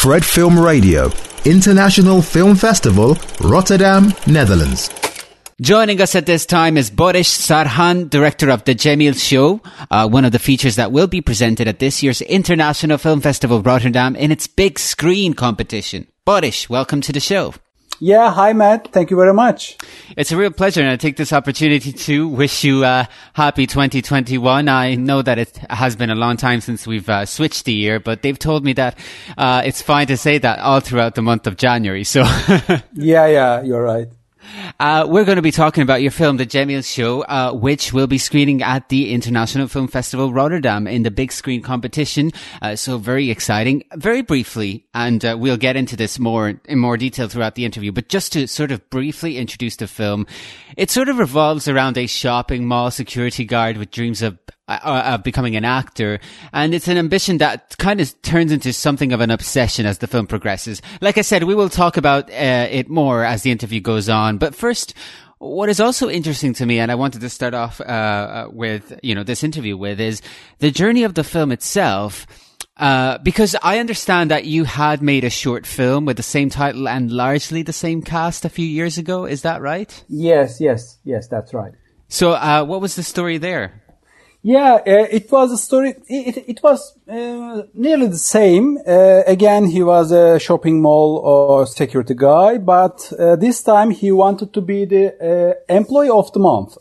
Fred Film Radio, International Film Festival, Rotterdam, Netherlands. Joining us at this time is Boris Sarhan, director of The Cemil Show, one of the features that will be presented at this year's International Film Festival Rotterdam in its big screen competition. Boris, welcome to the show. Yeah, hi Matt. Thank you very much. It's a real pleasure, and I take this opportunity to wish you a happy 2021. I know that it has been a long time since we've switched the year, but they've told me that it's fine to say that all throughout the month of January. So Yeah, you're right. We're going to be talking about your film, The Cemil Show, which will be screening at the International Film Festival Rotterdam in the big screen competition. So very exciting. Very briefly, and we'll get into this in more detail throughout the interview, but just to sort of briefly introduce the film, it sort of revolves around a shopping mall security guard with dreams of becoming an actor, and it's an ambition that kind of turns into something of an obsession as the film progresses. Like I said, we will talk about it more as the interview goes on, but first, what is also interesting to me, and I wanted to start off with this interview with, is the journey of the film itself. Because I understand that you had made a short film with the same title and largely the same cast a few years ago. Is that right? Yes, that's right. So what was the story there? Yeah, it was a story. It was nearly the same. Again, he was a shopping mall or security guy, but this time he wanted to be the employee of the month.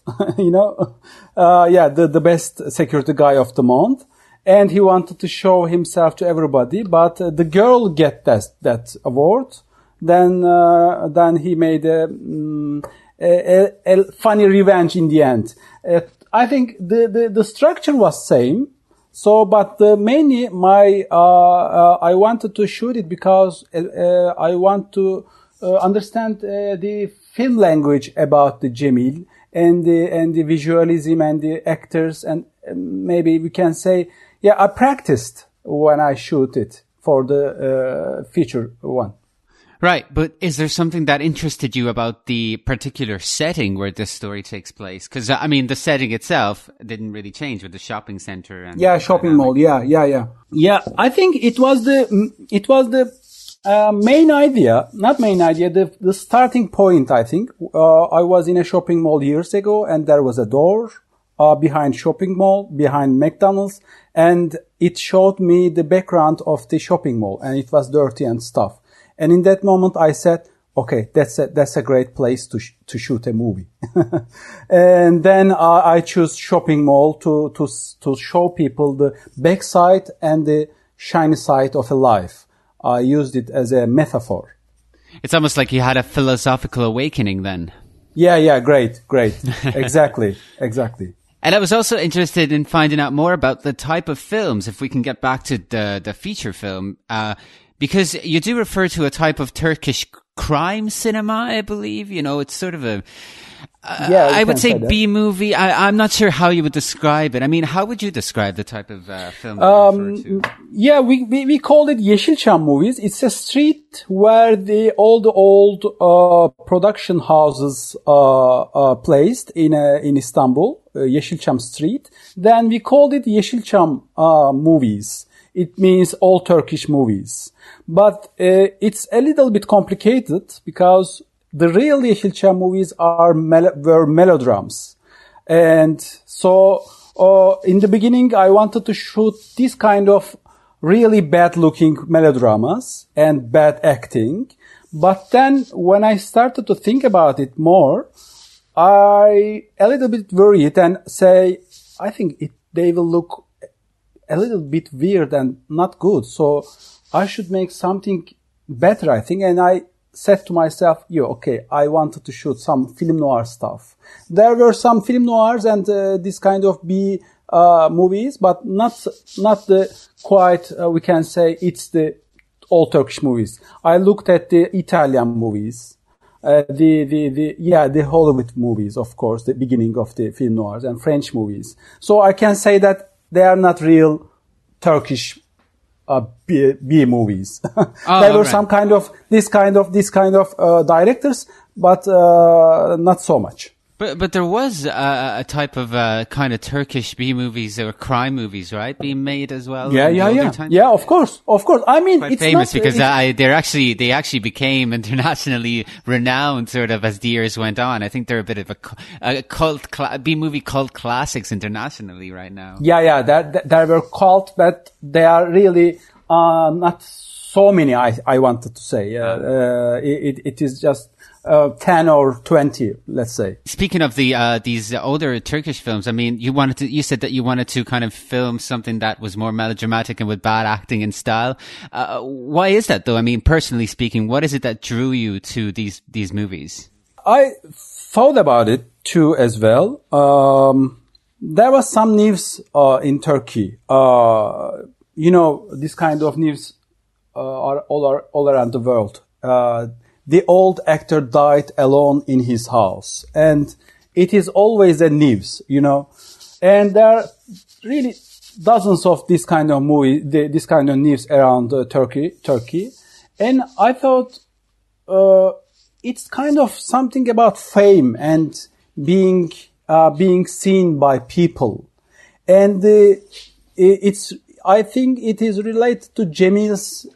The best security guy of the month, and he wanted to show himself to everybody. But the girl get that award. Then he made a funny revenge in the end. I think the structure was same. So, but mainly I wanted to shoot it because I want to understand the film language about the Cemil and the visualism and the actors, and maybe we can say, I practiced when I shoot it for the feature one. Right, but is there something that interested you about the particular setting where this story takes place? Because, the setting itself didn't really change with the shopping center. And shopping mall. Yeah. I think it was the main idea, not main idea, the starting point, I think. I was in a shopping mall years ago, and there was a door behind shopping mall, behind McDonald's, and it showed me the background of the shopping mall, and it was dirty and stuff. And in that moment, I said, okay, that's a great place to shoot a movie. And then I choose shopping mall to show people the backside and the shiny side of a life. I used it as a metaphor. It's almost like you had a philosophical awakening then. Yeah, great. Exactly. And I was also interested in finding out more about the type of films, if we can get back to the feature film, because you do refer to a type of Turkish crime cinema, I believe. It's sort of I would say B-movie. I'm not sure how you would describe it. How would you describe the type of film that you refer to? Yeah, we call it Yeşilçam movies. It's a street where all the old production houses are placed in Istanbul, Yeşilçam Street. Then we called it Yeşilçam movies. It means all Turkish movies. But it's a little bit complicated because the real Yeşilçam movies were melodramas. And so in the beginning, I wanted to shoot this kind of really bad-looking melodramas and bad acting. But then when I started to think about it more, I a little bit worried and say, I think they will look a little bit weird and not good. So I should make something better, I think. And I said to myself, I wanted to shoot some film noir stuff. There were some film noirs and this kind of B movies, but not the quite, we can say it's the all Turkish movies. I looked at the Italian movies, the Hollywood movies, of course, the beginning of the film noirs, and French movies. So I can say that they are not real Turkish B movies. There were some this kind of directors, but not so much. But there was a type of kind of Turkish B movies or crime movies, right, being made as well. Yeah. Of course. I mean, quite it's famous not, because they actually became internationally renowned, sort of as the years went on. I think they're a bit of a cult B movie cult classics internationally right now. Yeah. There were cult, but they are really not so many. I wanted to say. It is just 10 or 20, let's say. Speaking of these older Turkish films, I mean, you said that you wanted to kind of film something that was more melodramatic and with bad acting and style. Why is that though? I mean, personally speaking, what is it that drew you to these movies? I thought about it too as well. There was some news in Turkey. This kind of news are all around the world. The old actor died alone in his house. And it is always a news, And there are really dozens of this kind of this kind of news around Turkey. And I thought it's kind of something about fame and being seen by people. And I think it is related to Cemil's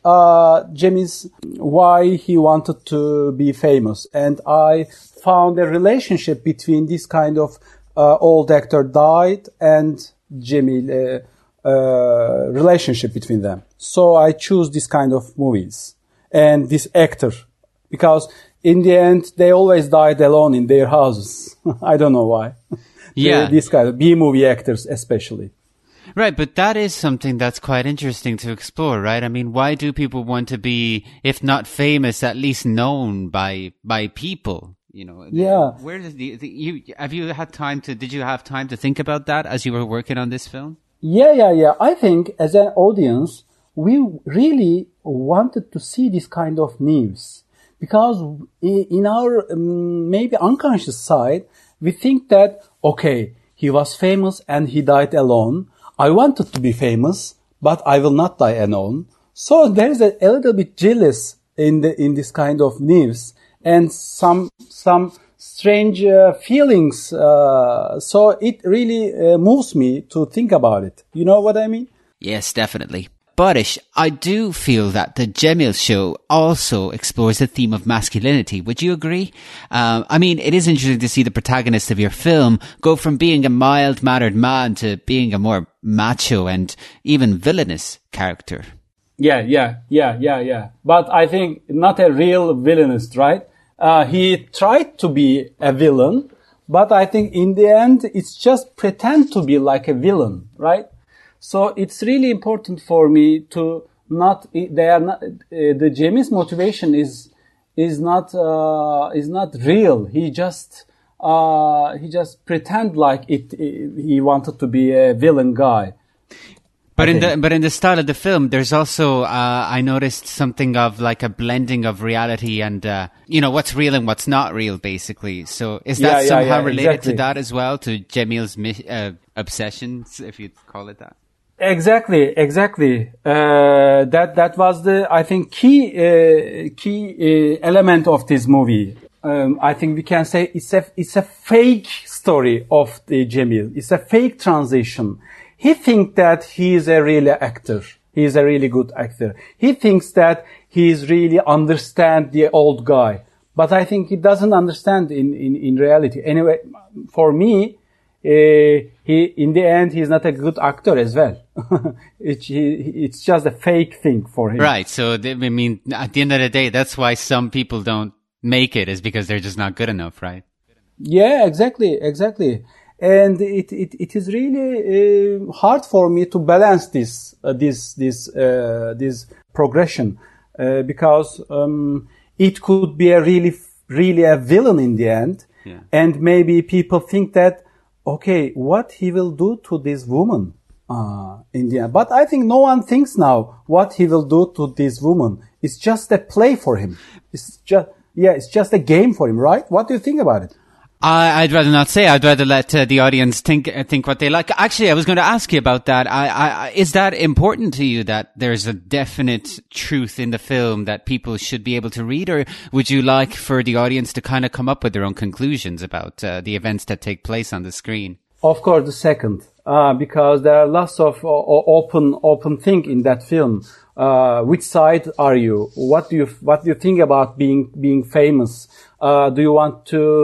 why he wanted to be famous. And I found a relationship between this kind of old actor died and Cemil, relationship between them. So I choose this kind of movies and this actor because in the end they always died alone in their houses. I don't know why. Yeah. This kind of B-movie actors especially. Right, but that is something that's quite interesting to explore, right? I mean, why do people want to be, if not famous, at least known by people? Yeah. Where does did you have time to think about that as you were working on this film? Yeah. I think as an audience, we really wanted to see this kind of news because in our maybe unconscious side, we think that, okay, he was famous and he died alone. I wanted to be famous, but I will not die alone. So there is a little bit jealous in this kind of news and some strange feelings. So it really moves me to think about it. You know what I mean? Yes, definitely. Barış, I do feel that the Cemil Show also explores the theme of masculinity. Would you agree? I mean, it is interesting to see the protagonist of your film go from being a mild-mannered man to being a more macho and even villainous character. Yeah. But I think not a real villainist, right? He tried to be a villain, but I think in the end, it's just pretend to be like a villain, right? So it's really important for me to the Cemil's motivation is not real. He just pretend like he wanted to be a villain guy. But in the style of the film, there's also I noticed something of like a blending of reality and what's real and what's not real, basically. So is that somehow related to that as well, to Cemil's obsessions, if you'd call it that? Exactly. That was the, I think, key element of this movie. I think we can say it's a fake story of the Cemil. It's a fake transition. He thinks that he is a really actor. He is a really good actor. He thinks that he is really understand the old guy. But I think he doesn't understand in reality. Anyway, for me, in the end, he's not a good actor as well. It's just a fake thing for him. Right. So, I mean, at the end of the day, that's why some people don't make it, is because they're just not good enough, right? Yeah, exactly. And it is really hard for me to balance this progression, because it could be a really a villain in the end. Yeah. And maybe people think that, okay, what he will do to this woman in the end. But I think no one thinks now what he will do to this woman. It's just a play for him. It's just a game for him, right? What do you think about it? I'd rather not say. I'd rather let the audience think what they like. Actually, I was going to ask you about that. Is that important to you, that there's a definite truth in the film that people should be able to read, or would you like for the audience to kind of come up with their own conclusions about the events that take place on the screen? Of course, the second, because there are lots of open thing in that film. Which side are you? What do you think about being famous? Do you want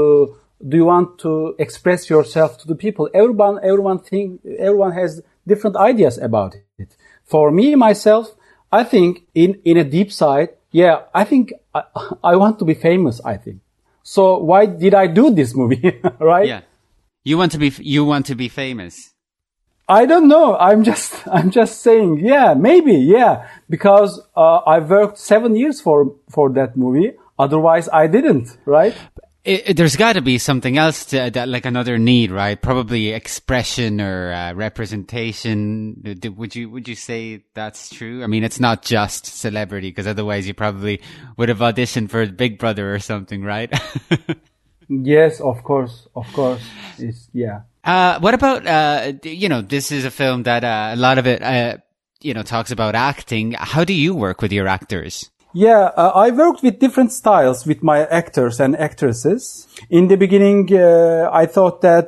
to express yourself to the people? Everyone has different ideas about it. For me, myself, I think in a deep side, I think I want to be famous, I think. So why did I do this movie? Right? Yeah. You want to be famous. I don't know. I'm just saying, maybe, because I worked 7 years for that movie. Otherwise, I didn't, right? There's got to be something else that like another need, right? Probably expression or representation. Would you say that's true? I mean, it's not just celebrity, because otherwise you probably would have auditioned for Big Brother or something, right? Yes, of course. It's, yeah. What about, this is a film that a lot of it, talks about acting. How do you work with your actors? Yeah, I worked with different styles with my actors and actresses. In the beginning, I thought that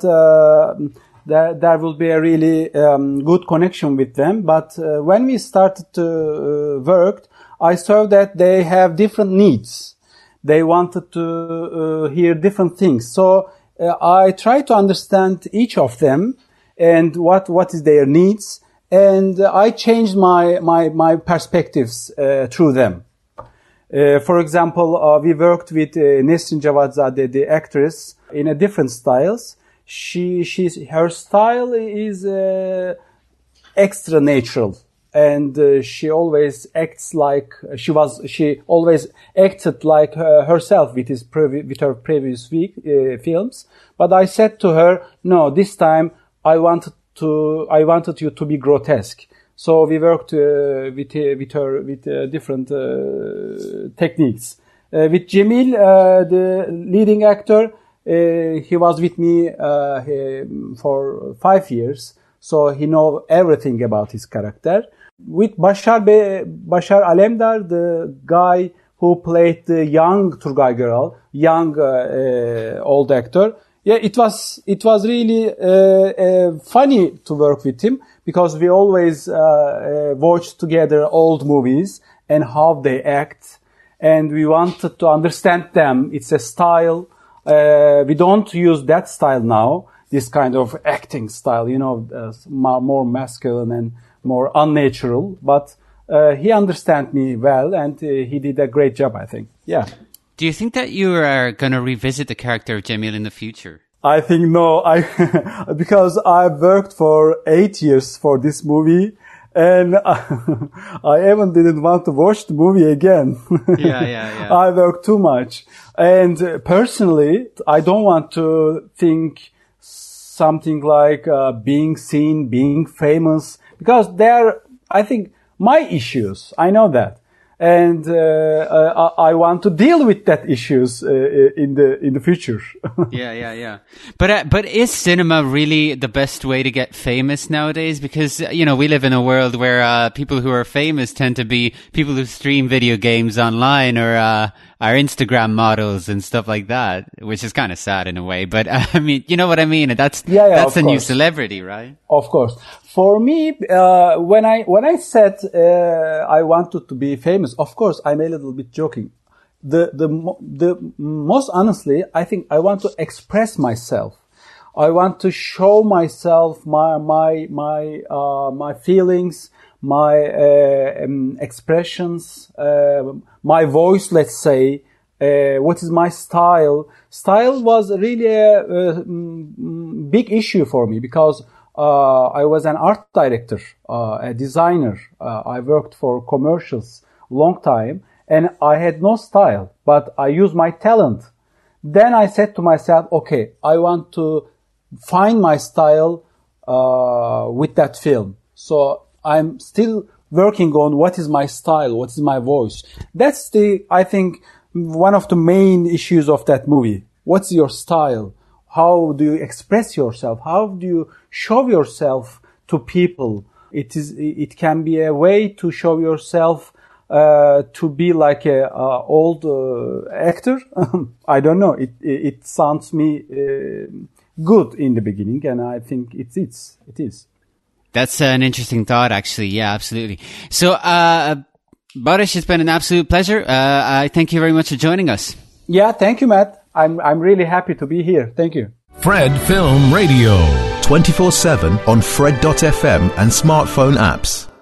there will be a really good connection with them. But when we started to work, I saw that they have different needs. They wanted to hear different things. So I try to understand each of them and what is their needs. And I changed my perspectives through them. For example, we worked with Nesrin Javadzadeh, the actress, in a different styles. Her style is extra natural, and she always acts like she always acted like herself with her previous films. But I said to her, no, this time I wanted you to be grotesque. So we worked with her with different techniques. With Cemil, the leading actor, he was with me for 5 years, so he knows everything about his character. With Bashar Alemdar, the guy who played the young Turgay Göral, old actor. Yeah, it was really funny to work with him, because we always watched together old movies and how they act, and we wanted to understand them. It's a style. We don't use that style now, this kind of acting style, more masculine and more unnatural. But he understands me well, and he did a great job, I think. Yeah. Do you think that you are going to revisit the character of Cemil in the future? I think no, because I worked for 8 years for this movie, and I even didn't want to watch the movie again. Yeah. I worked too much. And personally, I don't want to think something like being seen, being famous, because they're, I think, my issues. I know that. And I want to deal with that issues in the future. Yeah. But is cinema really the best way to get famous nowadays? Because we live in a world where people who are famous tend to be people who stream video games online, or are Instagram models and stuff like that, which is kind of sad in a way. But I mean, you know what I mean? That's the new celebrity, right? Of course. For me, when I said I wanted to be famous, of course, I'm a little bit joking. The most honestly, I think I want to express myself. I want to show myself my feelings, my expressions, my voice. Let's say, what is my style? Style was really a big issue for me, because I was an art director, a designer. I worked for commercials long time, and I had no style, but I used my talent. Then I said to myself, okay, I want to find my style with that film. So I'm still working on what is my style, what is my voice. That's I think, one of the main issues of that movie. What's your style? how do you express yourself? How do you show yourself to people? It can be a way to show yourself to be like a old actor. I don't know. It sounds me good in the beginning, and I think it is. That's an interesting thought, actually. Yeah, absolutely. So, Barış, it's been an absolute pleasure. I thank you very much for joining us. Yeah, thank you, Matt. I'm really happy to be here. Thank you. Fred Film Radio. 24/7 on Fred.fm and smartphone apps.